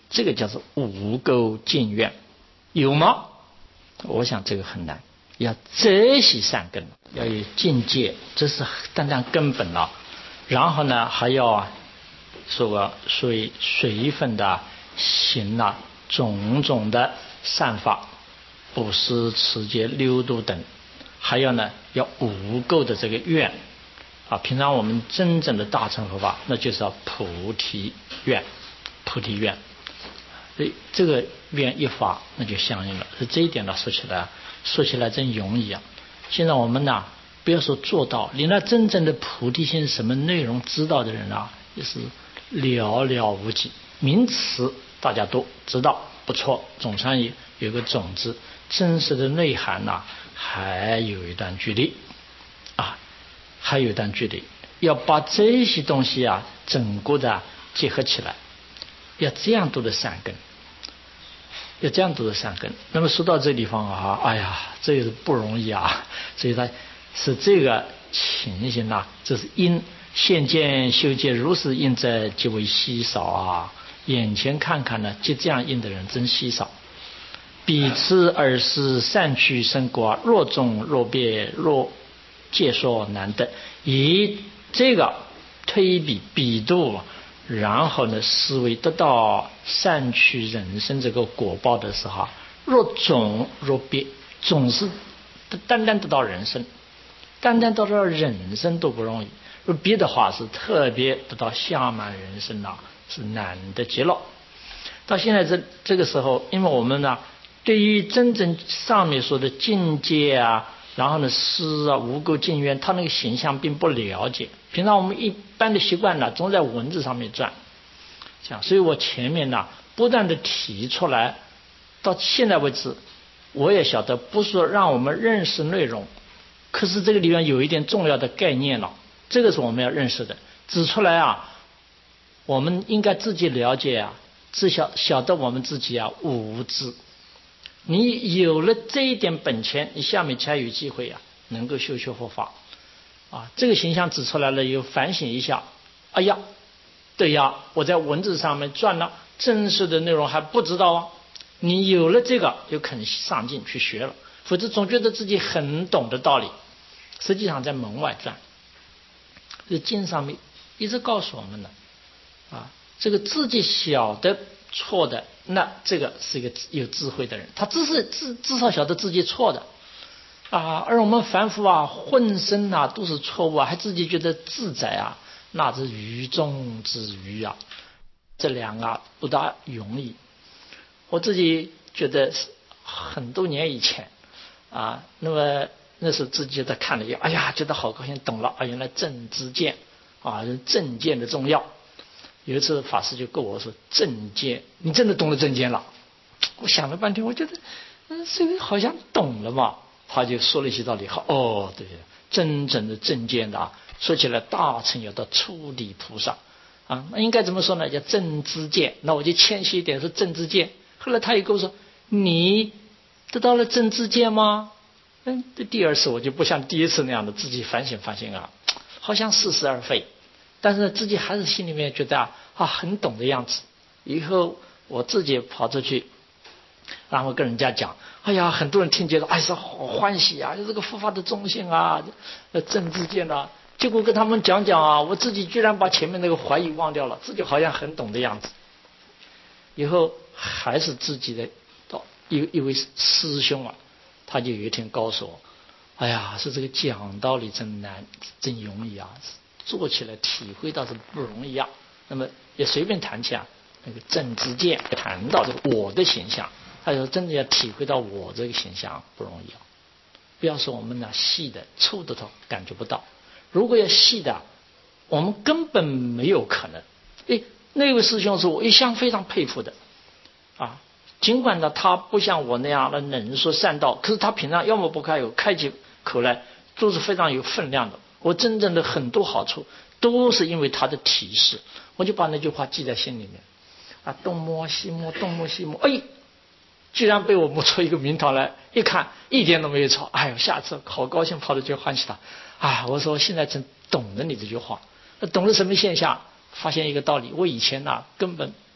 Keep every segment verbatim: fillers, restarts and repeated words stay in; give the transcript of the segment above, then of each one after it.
这个叫做无垢净愿，有吗？我想这个很难。要这些善根，要有境界，这是单单根本了。然后呢，还要说随随分的行了种种的善法，布施、持戒、六度等。还有呢，要无垢的这个愿啊。平常我们真正的大乘佛法，那就是要菩提愿，菩提愿。所以这个愿一发，那就相应了。是这一点呢，说起来说起来真容易啊。现在我们呢，不要说做到，连那真正的菩提心什么内容知道的人啊，也是寥寥无几。名词大家都知道，不错，总算有有个种子，真实的内涵呐、啊，还有一段距离啊，还有一段距离。要把这些东西啊，整个的结合起来，要这样读的善根。要这样读的善根。那么说到这地方啊，哎呀，这也是不容易啊。所以他是这个情形啊，这是因现见修戒如是因者，极为稀少啊。眼前看看呢，就这样因的人真稀少。彼此而是善趣生果，若众若别，若界说难得。以这个推比比度，然后呢，思维得到善趣人生这个果报的时候，若种若别，总是单单得到人生，单单得到人生都不容易。若别的话，是特别得到下满人生啊，是难得极了。到现在这这个时候，因为我们呢，对于真正上面说的境界啊，然后呢思啊无垢净愿，他那个形象并不了解。平常我们一般的习惯呢，总在文字上面转，这样。所以我前面呢不断的提出来，到现在为止，我也晓得不是说让我们认识内容，可是这个里面有一点重要的概念了，这个是我们要认识的。指出来啊，我们应该自己了解啊，自晓晓得我们自己啊无知。你有了这一点本钱，你下面才有机会啊，能够修学佛法啊。这个形象指出来了，又反省一下，哎呀，对呀，我在文字上面转了，真实的内容还不知道啊。你有了这个，就肯上进去学了，否则总觉得自己很懂的道理，实际上在门外转。这经上面一直告诉我们的啊，这个自己晓得错的，那这个是一个有智慧的人，他至是至至少晓得自己错的啊。而我们凡夫啊，浑身啊都是错误啊，还自己觉得自在啊，那是愚中之愚啊。这两个不大容易。我自己觉得很多年以前啊，那么那时候自己在看了一，哎呀，觉得好高兴，懂了啊，原来正知见啊，正见的重要。有一次法师就跟我说，正见，你真的懂了正见了？我想了半天，我觉得嗯，这个好像懂了嘛。他就说了一些道理，好，哦，对，真正的正见的啊，说起来大乘要到初地菩萨啊，那应该怎么说呢？叫正知见。那我就谦虚一点说正知见。后来他也跟我说，你得到了正知见吗？嗯，第二次我就不像第一次那样的自己反省反省啊，好像似是而非。但是自己还是心里面觉得啊，啊很懂的样子。以后我自己跑出去，然后跟人家讲，哎呀，很多人听见了，哎，说好欢喜啊，这个佛法的中心啊，正知见啊。结果跟他们讲讲啊，我自己居然把前面那个怀疑忘掉了，自己好像很懂的样子。以后还是自己的一一位师兄啊，他就有一天告诉我，哎呀，是这个讲道理真难，真容易啊，做起来体会到是不容易啊。那么也随便谈起啊，那个正知见谈到这个我的形象，他说真的要体会到我这个形象不容易啊。不要说我们呢细的触的头感觉不到，如果要细的，我们根本没有可能。诶，那位师兄是我一向非常佩服的啊，尽管呢他不像我那样的能说善道，可是他平常要么不开口，开起口来都是非常有分量的。我真正的很多好处都是因为他的提示，我就把那句话记在心里面啊，东摸西摸，东摸西摸，哎，居然被我摸出一个名堂来，一看一点都没有错，哎呦，下次好高兴，跑着去欢喜他啊！我说现在真懂了你这句话，懂了什么现象？发现一个道理，我以前呢、啊、根本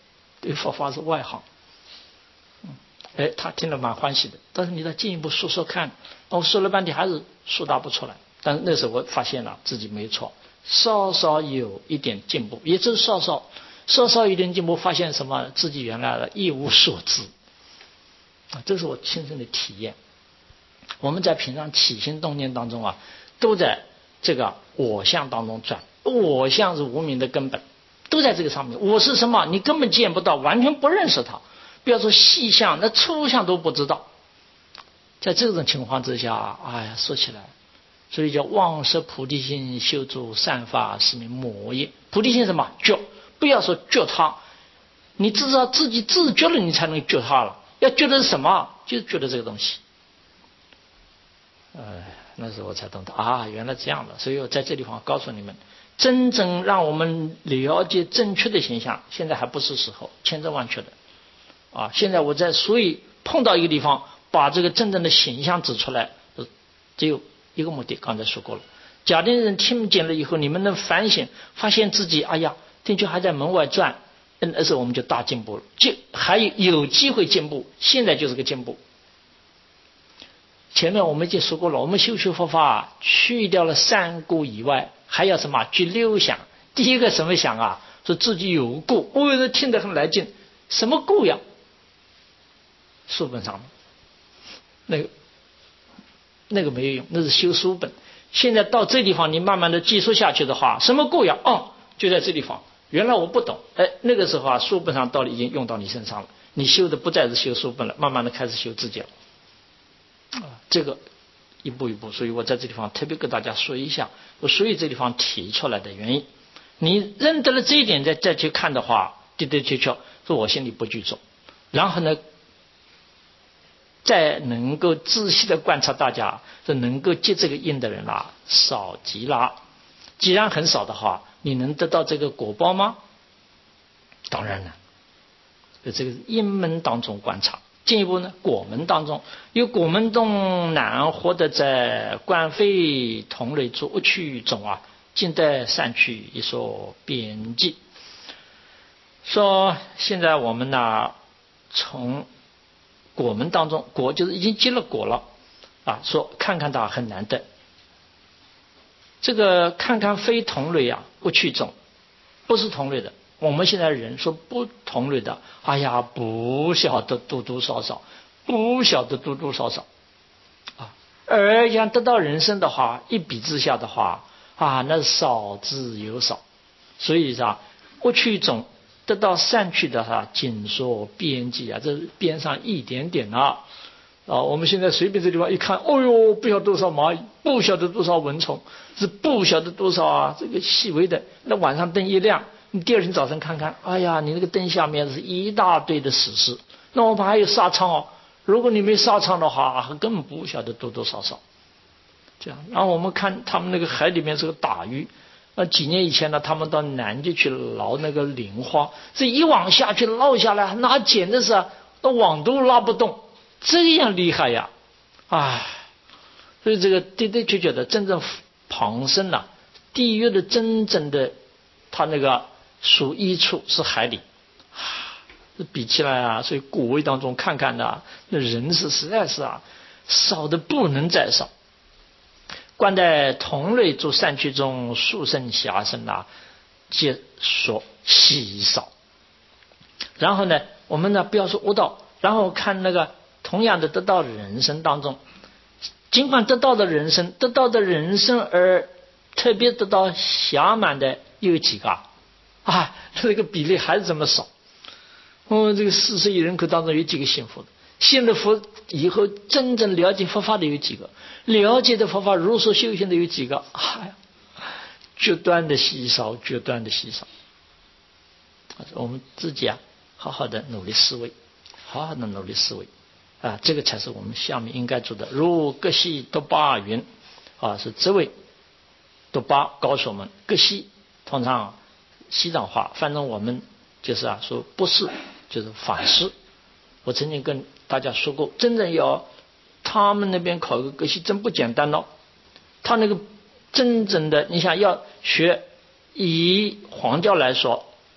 对佛法是外行。嗯，哎，他听了蛮欢喜的。但是你再进一步说说看，我说了半天还是说答不出来。但是那时候我发现了自己没错，稍稍有一点进步，也就是稍稍稍稍一点进步，发现什么？自己原来的一无所知啊，这是我亲身的体验。我们在平常起心动念当中啊，都在这个我相当中转，我相是无明的根本，都在这个上面。我是什么？你根本见不到，完全不认识它。不要说细相，那粗相都不知道。在这种情况之下，哎呀，说起来，所以叫忘失菩提心，修诸善法，是名魔业。菩提心什么？觉，不要说觉他，你至少自己自觉了，你才能觉他了。要觉得是什么？就是觉得这个东西。呃，那时候我才懂得啊，原来这样的。所以我在这地方告诉你们，真正让我们了解正确的形象，现在还不是时候，千真万确的啊。现在我在，所以碰到一个地方，把这个真正的形象指出来，只有一个目的，刚才说过了。假定人听见了以后，你们能反省，发现自己哎呀，的确还在门外转，那时候我们就大进步了，就还有有机会进步，现在就是个进步。前面我们已经说过了，我们修学佛法去掉了三故以外，还要什么？具六想。第一个什么想啊？说自己有故，我有人听得很来劲，什么故呀？书本上那个那个没有用，那是修书本。现在到这地方，你慢慢的记述下去的话，什么故呀？哦，就在这地方。原来我不懂，哎，那个时候啊，书本上道理已经用到你身上了，你修的不再是修书本了，慢慢的开始修自己了。这个一步一步，所以我在这地方特别跟大家说一下，我所以这地方提出来的原因，你认得了这一点，再再去看的话，的的确确是我心里不具足，然后呢，再能够仔细的观察大家，是能够接这个因的人啦，少极啦。既然很少的话，你能得到这个果报吗？当然了，就这个因门当中观察。进一步呢，果门当中有果门中难获得在观非同类诸恶趣中啊，尽得善趣一说边际。说现在我们呢，从果门当中，果就是已经结了果了啊，说看看它很难得。这个看看非同类啊，恶趣中不是同类的。我们现在人说不同类的，哎呀，不晓得多多少少，不晓得多多少少啊。而想得到人生的话，一比之下的话啊，那少之又少。所以说，过去种得到善趣的哈，仅说边际啊，这边上一点点啊。啊，我们现在随便这地方一看，哦呦，不晓得多少蚂蚁，不晓得多少蚊虫，是不晓得多少啊，这个细微的。那晚上灯一亮，你第二天早晨看看，哎呀，你那个灯下面是一大堆的死尸。那我们还有沙仓哦，如果你没沙仓的话，根本不晓得多多少少。这样，然后我们看他们那个海里面是个打鱼。那几年以前呢，他们到南极去捞那个菱花，这一网下去捞下来，那简直是那网都拉不动。这样厉害呀！唉，所以这个的的确确的真正旁生呐、啊，地狱的真正的它那个属一处是海里，比起来啊，所以古位当中看看的、啊、那人是实在是啊少的不能再少。观在同类诸善趣中，殊胜暇生啊，皆所稀少。然后呢，我们呢不要说悟道，然后看那个。同样的得到人生当中，尽管得到的人生，得到的人生而特别得到暇满的又有几个啊？啊，这个比例还是这么少。哦，这个四十亿人口当中有几个幸福的？信了佛以后真正了解佛法的有几个？了解的佛法如所修行的有几个？哎呀，绝端的稀少，绝端的稀少。我们自己啊，好好的努力思维，好好的努力思维。啊，这个才是我们下面应该做的。如格西多巴云，啊，是这位多巴告诉我们，格西通常西藏话，反正我们就是啊说不是，就是法师。我曾经跟大家说过，真正要他们那边考个格西真不简单哦。他那个真正的，你想要学以黄教来说，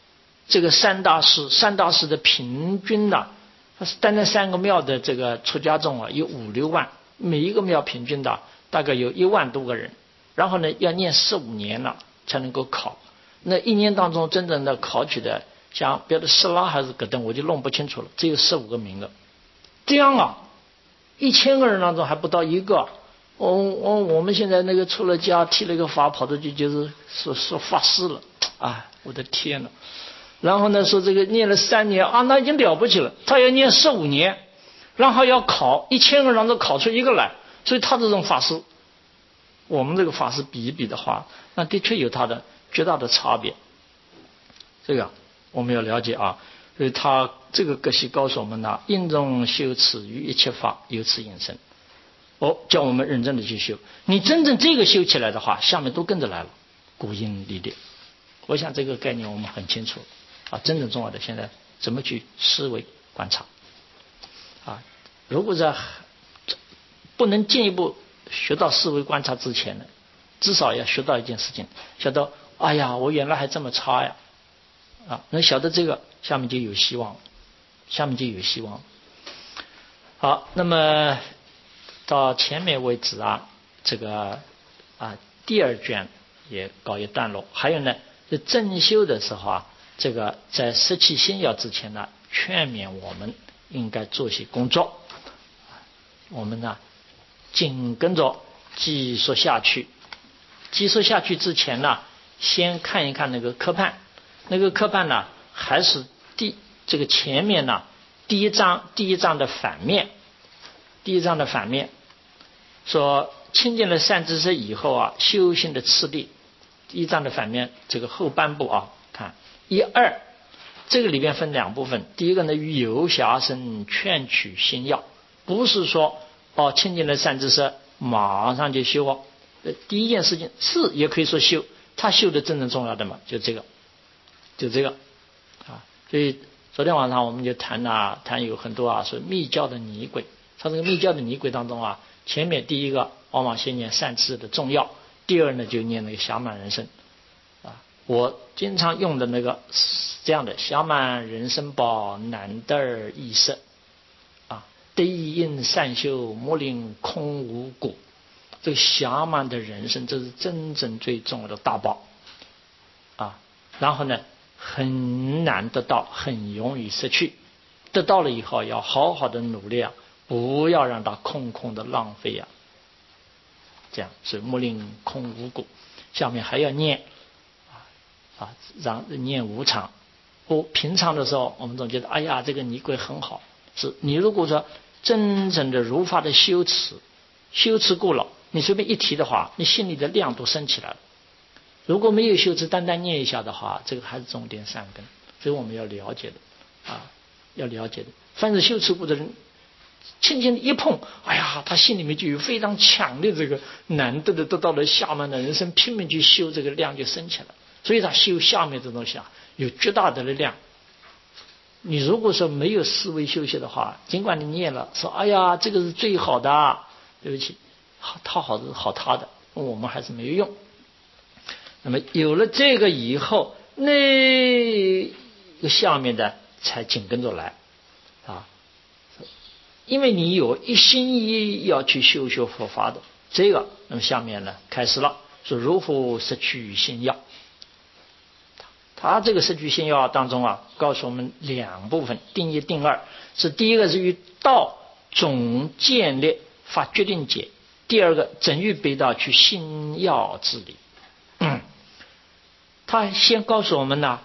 这个三大寺，三大寺的平均呢、啊，单单三个庙的这个出家众啊，有五六万，每一个庙平均的大概有一万多个人。然后呢，要念四五年了才能够考。那一年当中真正的考取的，像别的斯拉还是格登，我就弄不清楚了，只有十五个名额。这样啊，一千个人当中还不到一个。我我我们现在那个出了家，剃了一个发，跑出去就是说说法师了，啊，我的天哪！然后呢，说这个念了三年啊，那已经了不起了。他要念十五年，然后要考一千个人当中考出一个来，所以他这种法师，我们这个法师比一比的话，那的确有他的巨大的差别。这个我们要了解啊。所以他这个格西告诉我们呢，因中修持于一切法，由此引生。哦，叫我们认真的去修。你真正这个修起来的话，下面都跟着来了，古因历练。我想这个概念我们很清楚啊。真正重要的现在怎么去思维观察啊？如果在不能进一步学到思维观察之前呢，至少要学到一件事情，晓得哎呀，我原来还这么差呀啊！能晓得这个，下面就有希望，下面就有希望。好，那么到前面为止啊，这个啊第二卷也告一段落。还有呢，在正修的时候啊，这个在失去心要之前呢，劝勉我们应该做些工作。我们呢，紧跟着继续下去。继续下去之前呢，先看一看那个科判。那个科判呢，还是第这个前面呢，第一章第一章的反面。第一章的反面说亲近了善知识以后啊，修行的次第。第一章的反面这个后半部啊，看一二，这个里边分两部分。第一个呢，由暇生劝取心要，不是说哦亲近了善知识马上就修哦。呃，第一件事情是也可以说修，他修的真正重要的嘛，就这个，就这个啊。所以昨天晚上我们就谈啊，谈有很多啊，说密教的女鬼。他这个密教的女鬼当中啊，前面第一个往往先念善知识的重要，第二呢就念那个暇满人生啊。我经常用的那个这样的暇满人生宝难得易色啊，得因善修莫令空无果。这个暇满的人生，这是真正最重要的大宝啊。然后呢，很难得到，很容易失去。得到了以后，要好好的努力啊，不要让它空空的浪费啊。这样是莫令空无果。下面还要念啊，让念无常。我平常的时候，我们总觉得，哎呀，这个尼贵很好。是你如果说真正的如法的修持，修持过了，你随便一提的话，你心里的量都升起来了。如果没有修持，单单念一下的话，这个还是重点善根。所以我们要了解的啊，要了解的。凡是修持过的人，轻轻的一碰，哎呀，他心里面就有非常强烈这个难得的得到了暇满的人生，拼命去修，这个量就升起来了。所以他修下面这东西啊，有巨大的力量。你如果说没有思维修习的话，尽管你念了，说哎呀，这个是最好的，对不起，他好是好他的，我们还是没有用。那么有了这个以后，那个下面的才紧跟着来啊。因为你有一心一意要去修学佛法的这个，那么下面呢开始了，说如何失去心要。他这个失去心要当中啊，告诉我们两部分，定一定二。是第一个是与道总建立发决定解，第二个整于北道去心要治理。嗯，他先告诉我们呢，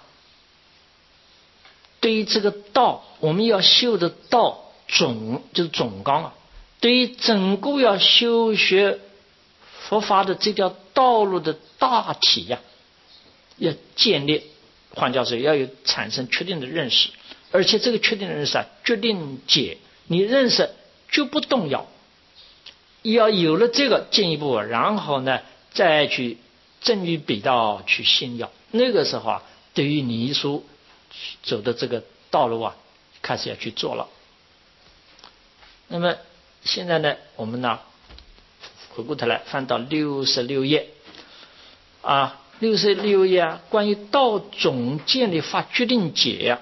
对于这个道，我们要修的道总就是总纲啊。对于整个要修学佛法的这条道路的大体呀、啊，要建立，换句话说，要有产生确定的认识，而且这个确定的认识啊，决定解，你认识就不动摇。要有了这个进一步，然后呢，再去正于北道去心要。那个时候啊，对于你所走的这个道路啊，开始要去做了。那么现在呢，我们呢回过头来翻到六十六页啊， 六十六页关于道总见的发决定解呀，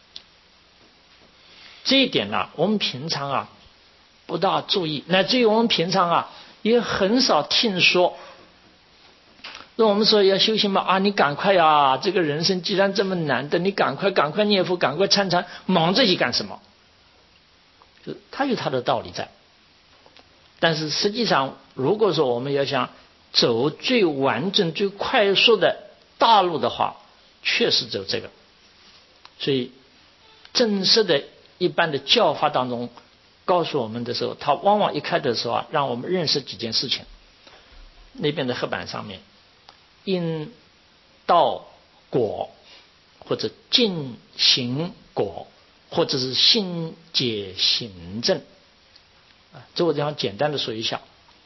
这一点呢、啊，我们平常啊不大注意，乃至于我们平常啊也很少听说。那我们说要修行嘛，啊，你赶快呀！这个人生既然这么难的，你赶快赶快念佛，赶快参禅，忙着去干什么？就他有他的道理在。但是实际上，如果说我们要想走最完整、最快速的大路的话，确实走这个。所以正式的一般的教法当中告诉我们的时候，他往往一开的时候啊，让我们认识几件事情。那边的黑板上面。因道果，或者尽行果，或者是心解行证，啊，这我这样简单的说一下。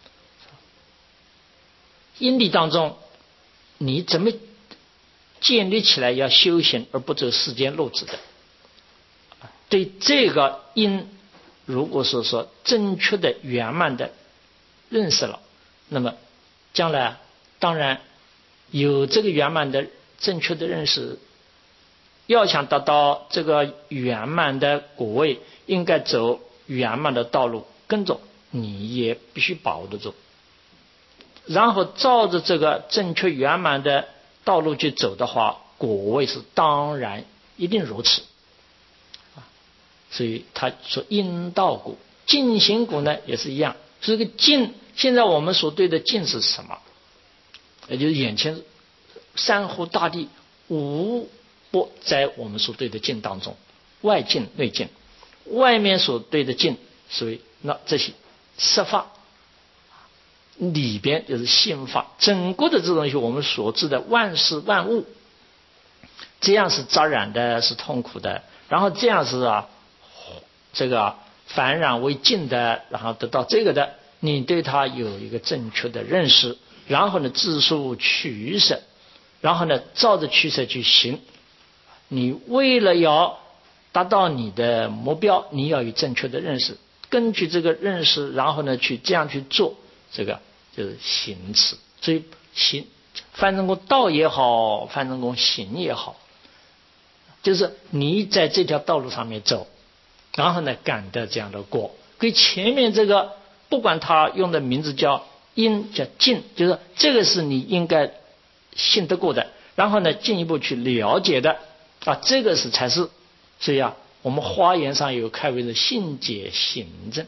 因地当中，你怎么建立起来要修行而不走世间路子的？对这个因，如果说说正确的圆满的认识了，那么将来当然。有这个圆满的正确的认识，要想达到这个圆满的果位，应该走圆满的道路，跟着你也必须把握得住，然后照着这个正确圆满的道路去走的话，果位是当然一定如此。所以他说因道果，尽行果呢也是一样。这个尽，现在我们所对的尽是什么？也就是眼前山河大地无不在我们所对的境当中，外境内境，外面所对的境，所以那这些色法里边就是心法，整个的这东西我们所知的万事万物，这样是杂染的，是痛苦的，然后这样是啊这个反染为净的，然后得到这个的，你对它有一个正确的认识。然后呢，自述取舍，然后呢，照着取舍去行。你为了要达到你的目标，你要有正确的认识，根据这个认识，然后呢，去这样去做，这个就是行持。所以行，翻成功道也好，翻成功行也好，就是你在这条道路上面走，然后呢，感得这样的果。跟前面这个，不管他用的名字叫。因叫进，就是这个是你应该信得过的，然后呢进一步去了解的啊，这个是才是。所以啊，我们花言上有开为的信解行证，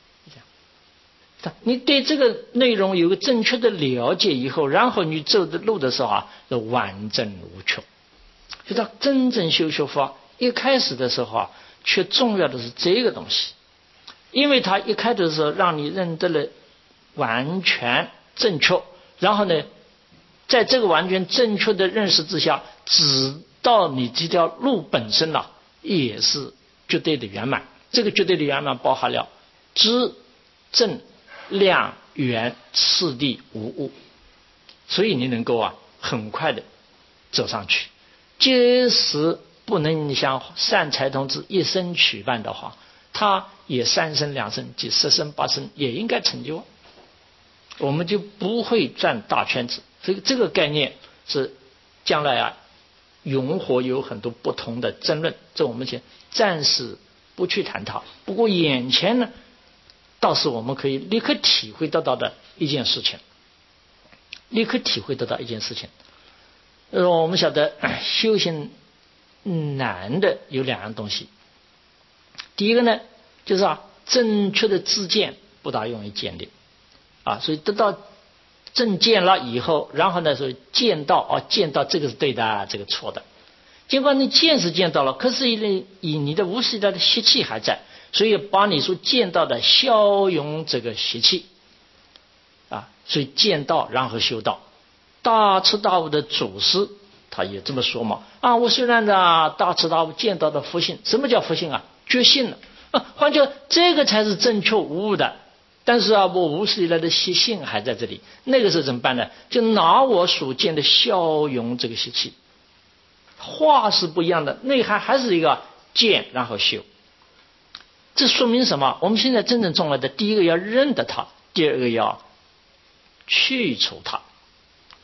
你对这个内容有个正确的了解以后，然后你走的路的时候啊，是完整无缺。就到真正修学法一开始的时候啊，却重要的是这个东西，因为他一开始的时候让你认得了。完全正确，然后呢，在这个完全正确的认识之下，直到你这条路本身啊，也是绝对的圆满。这个绝对的圆满包含了知、正、量、圆、次第无误，所以你能够啊很快的走上去。即使不能像善财童子一生取办的话，他也三生两生及十生八生也应该成就。我们就不会转大圈子，所以这个概念是将来啊，永火有很多不同的争论，这我们先暂时不去谈它。不过眼前呢，倒是我们可以立刻体会得到的一件事情，立刻体会得到一件事情。呃，我们晓得修行难的有两样东西，第一个呢，就是啊，正确的知见不大容易建立。啊，所以得到正见了以后，然后呢说见到啊，见到这个是对的，这个错的。尽管你见是见到了，可是以以你的无始以来的习气还在，所以把你所见到的消融这个习气啊，所以见到然后修道。大彻大悟的祖师他也这么说嘛啊，我虽然呢大彻大悟见到的佛性，什么叫佛性啊？觉性了啊，换句这个才是正确无误的。但是啊，我无始以来的习性还在这里，那个时候怎么办呢？就拿我所见的消融这个习气，话是不一样的，内涵还是一个见然后修。这说明什么？我们现在真正重要的，第一个要认得它，第二个要去除它。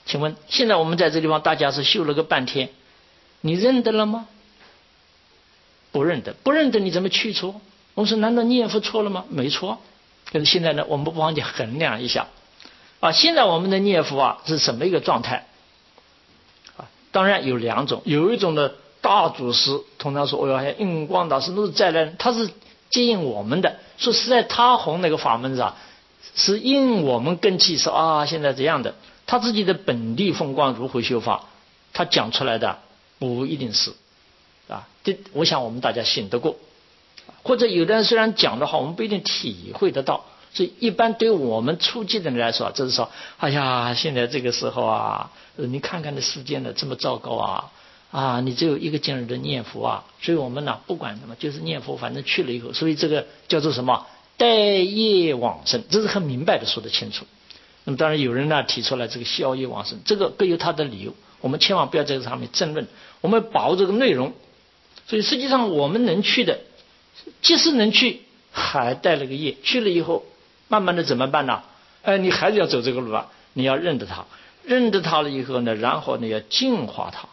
请问现在我们在这地方大家是修了个半天，你认得了吗？不认得，不认得你怎么去除？我们说难道念佛错了吗？没错。可是现在呢，我们不妨去衡量一下啊，现在我们的念佛啊是什么一个状态啊？当然有两种，有一种的大祖师通常说，哦呀，印光大师都是再来人，他是接应我们的。说实在，他弘那个法门啊，是应我们根器说啊，现在这样的，他自己的本地风光如何修法，他讲出来的不一定是啊。这我想我们大家信得过。或者有的人虽然讲的话，我们不一定体会得到，所以一般对我们初级的人来说，这是说，哎呀，现在这个时候啊，你看看这世间的这么糟糕啊，啊，你只有一个劲儿的念佛啊，所以我们呢，不管什么，就是念佛，反正去了以后，所以这个叫做什么待业往生，这是很明白的说得清楚。那么当然有人呢提出来这个消业往生，这个各有他的理由，我们千万不要在这上面争论，我们把握这个内容。所以实际上我们能去的，即使能去，还带了个业，去了以后，慢慢的怎么办呢？哎，你还是要走这个路啊！你要认得它，认得它了以后呢，然后呢要净化它，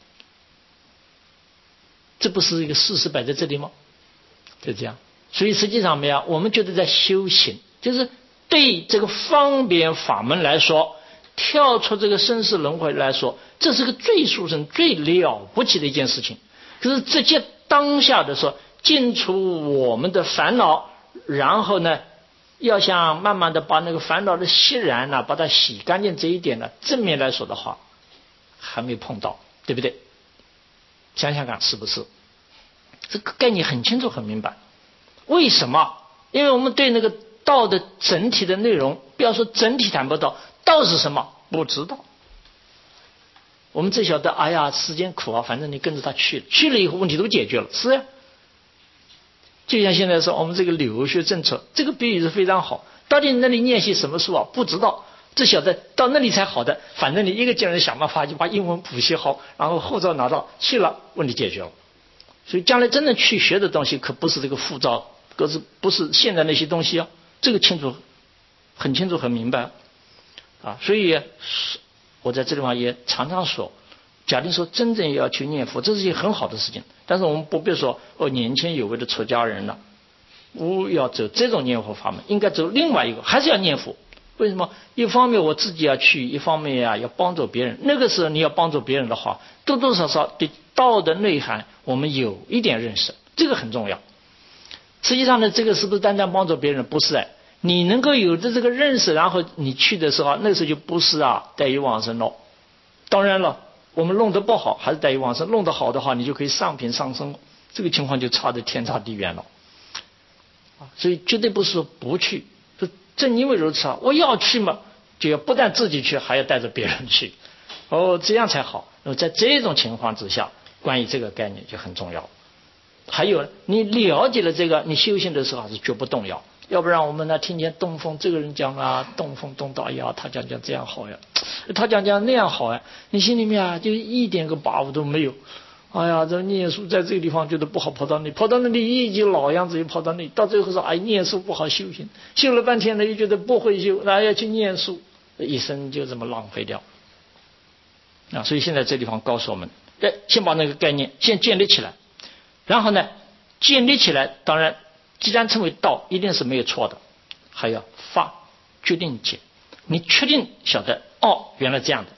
这不是一个事实摆在这里吗？就这样。所以实际上面啊，我们觉得在修行，就是对这个方便法门来说，跳出这个生死轮回来说，这是个最殊胜、最了不起的一件事情。可是直接当下的说，尽除我们的烦恼，然后呢，要想慢慢的把那个烦恼的息然呢，把它洗干净，这一点呢，正面来说的话，还没碰到，对不对？想想看是不是？这个概念很清楚很明白。为什么？因为我们对那个道的整体的内容，不要说整体谈不到，道是什么不知道。我们只晓得，哎呀，时间苦啊，反正你跟着他去了，去了以后问题都解决了，是呀。就像现在说我们这个留学政策，这个比喻是非常好。到底那里念些什么书啊？不知道，只晓得到那里才好的。反正你一个劲儿想办法就把英文补习好，然后护照拿到去了，问题解决了。所以将来真正去学的东西，可不是这个护照，可是不是现在那些东西啊。这个清楚，很清楚很明白啊。所以我在这地方也常常说，假定说真正要去念佛，这是一件很好的事情。但是我们不必说哦，年轻有为的出家人了，不要走这种念佛法门，应该走另外一个，还是要念佛。为什么？一方面我自己要去，一方面呀、啊、要帮助别人。那个时候你要帮助别人的话，多多少少对道的内涵我们有一点认识，这个很重要。实际上呢，这个是不是单单帮助别人？不是哎，你能够有的这个认识，然后你去的时候，那时候就不是啊待业往生了。当然了，我们弄得不好还是待业往生，弄得好的话，你就可以上品上升，这个情况就差得天差地远了。所以绝对不是说不去，正因为如此啊，我要去嘛，就要不但自己去，还要带着别人去，哦，这样才好。那么在这种情况之下，关于这个概念就很重要。还有你了解了这个，你修行的时候还是绝不动摇。要不然我们呢，听见东风这个人讲啊，东风东道呀，他讲讲这样好呀，他讲讲那样好呀，你心里面啊就一点个把握都没有。哎呀，这念书在这个地方觉得不好，跑到那里，跑到那里一就老样子，又跑到那里，到最后说哎，念书不好修行，修了半天呢又觉得不会修，那要去念书，一生就这么浪费掉啊！所以现在这地方告诉我们，哎，先把那个概念先建立起来，然后呢，建立起来，当然，既然称为道，一定是没有错的，还要发决定解，你确定晓得哦，原来这样的，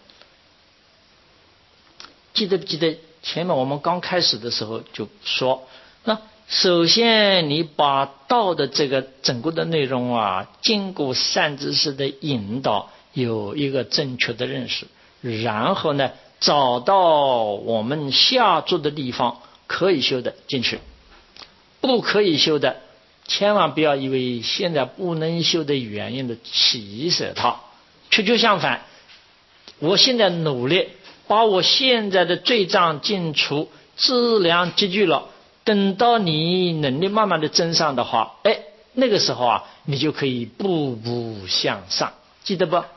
记得不记得？前面我们刚开始的时候就说，那首先你把道的这个整个的内容啊，经过善知识的引导，有一个正确的认识，然后呢，找到我们下注的地方可以修的进去，不可以修的，千万不要以为现在不能修的原因的起舍它，确确相反，我现在努力。把我现在的罪障尽除，质量积聚了，等到你能力慢慢的增上的话，哎，那个时候啊，你就可以步步向上，记得不？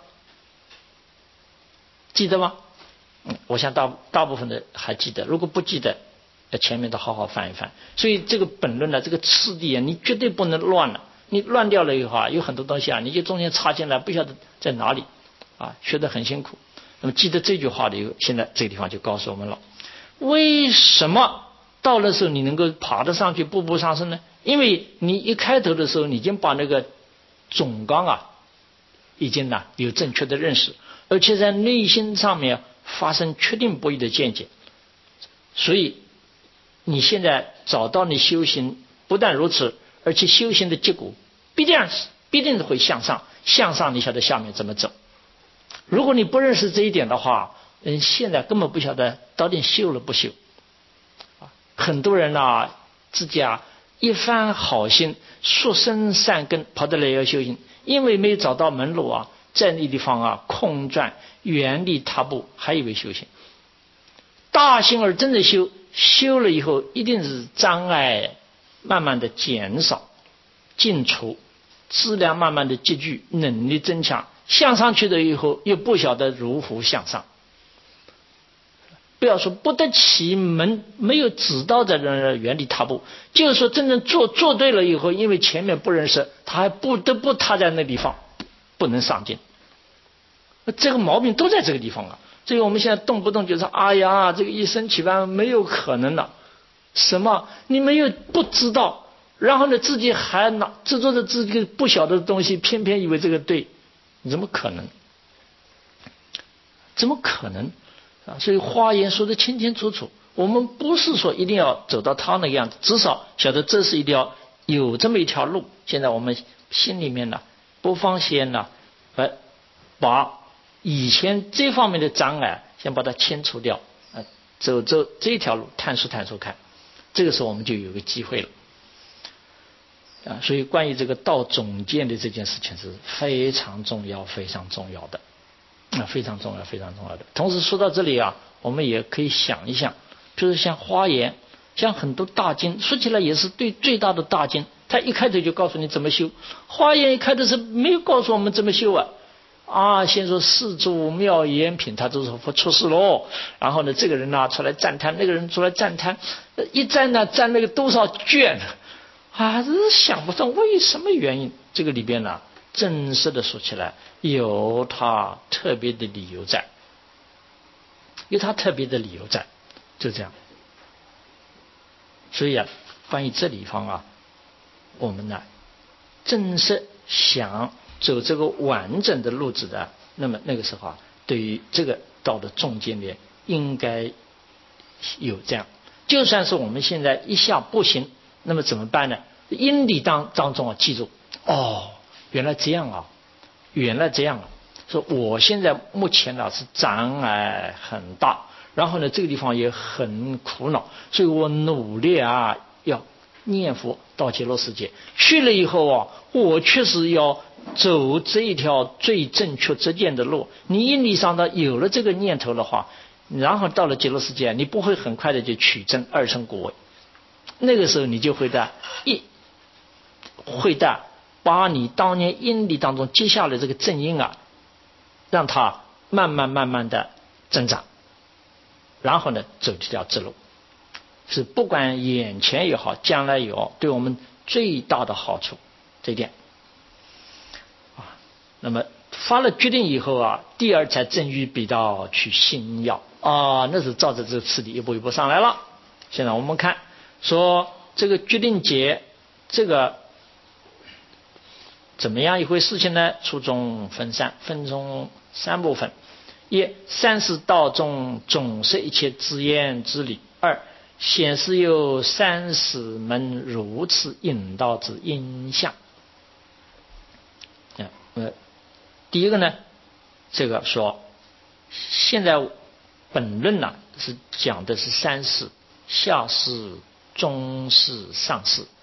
记得吗？嗯，我想大大部分的还记得，如果不记得，前面都好好翻一翻。所以这个本论呢，这个次第啊，你绝对不能乱了，你乱掉了以后啊，有很多东西啊，你就中间插进来，不晓得在哪里啊，学得很辛苦。 那么记得这句话的以后，现在这个地方就告诉我们了，为什么到了时候你能够爬得上去，步步上升呢？因为你一开头的时候，你已经把那个总纲啊，已经呢有正确的认识，而且在内心上面发生确定不移的见解，所以你现在找到你修行，不但如此，而且修行的结果必定是必定会向上，向上你晓得下面怎么走。如果你不认识这一点的话，嗯，现在根本不晓得到底修了不修。很多人啊，自己啊一番好心，速生善根，跑得来要修行，因为没有找到门路啊，在那地方啊空转，原地踏步，还以为修行。大心而真的修，修了以后一定是障碍慢慢的减少尽除，质量慢慢的积聚，能力增强，向上去了以后又不晓得如何向上。不要说不得其门，没有指导在那原地踏步，就是说真正做做对了以后，因为前面不认识，他还不得不踏在那地方，不能上进。这个毛病都在这个地方啊。所以我们现在动不动就说，哎呀，这个一生起班没有可能了。什么？你没有不知道，然后呢自己还拿制作的自己不晓得的东西，偏偏以为这个对，怎么可能？怎么可能？啊，所以华严说得清清楚楚，我们不是说一定要走到他那个样子，至少晓得这是一条有这么一条路。现在我们心里面呢，不妨先呢，呃，把以前这方面的障碍先把它清除掉，呃，走走这条路，探索探索看，这个时候我们就有个机会了。啊，所以关于这个道总见的这件事情是非常重要、非常重要的。啊，非常重要，非常重要的。同时说到这里啊，我们也可以想一想，就是像华严，像很多大经，说起来也是对最大的大经，他一开头就告诉你怎么修。华严一开头是没有告诉我们怎么修啊，啊，先说四柱妙严品，他都说不出世喽。然后呢，这个人呢、啊、出来赞叹，那个人出来赞叹，一赞呢赞那个多少卷啊，这是想不通为什么原因。这个里边呢，正式的说起来，有他特别的理由在，有他特别的理由在，就这样。所以啊，关于这地方啊，我们呢，正式想走这个完整的路子的，那么那个时候啊，对于这个道的中间点，应该有这样。就算是我们现在一下不行，那么怎么办呢？因理当当中啊，记住哦。原来这样啊，原来这样啊！说我现在目前呢是障碍很大，然后呢这个地方也很苦恼，所以我努力啊要念佛到极乐世界去了以后啊，我确实要走这一条最正确直见的路。你因理上的有了这个念头的话，然后到了极乐世界，你不会很快的就取证二乘果位，那个时候你就会的一会的。把你当年因理当中接下来这个正因啊，让它慢慢慢慢的增长，然后呢走这条之路，是不管眼前也好，将来也好，对我们最大的好处。这一点啊，那么发了决定以后啊，第二才正欲比道去心要啊，那是照着这个次第一步一步上来了。现在我们看说这个决定解这个。怎么样一回事情呢？初中分三，分成三部分：一、三是道中总摄一切之言之理；二、显示有三十门如此引导之因相。呃，第一个呢，这个说现在本论呢、啊、是讲的是三世：下世、中世、上世。